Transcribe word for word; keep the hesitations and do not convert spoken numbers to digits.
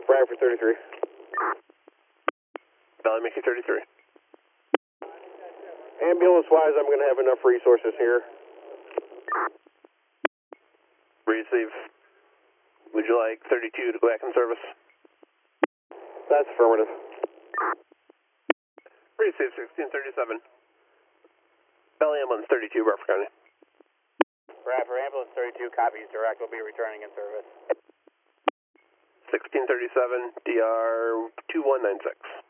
Bradford thirty-three. Valley Mickey thirty-three. Ambulance-wise, I'm going to have enough resources here. Receive. Would you like thirty-two to go back in service? That's affirmative. Receive sixteen thirty-seven. Valley Ambulance thirty-two, Bradford County. Bradford Ambulance thirty-two, copies. Direct will be returning in service. sixteen thirty-seven, D R two one nine six.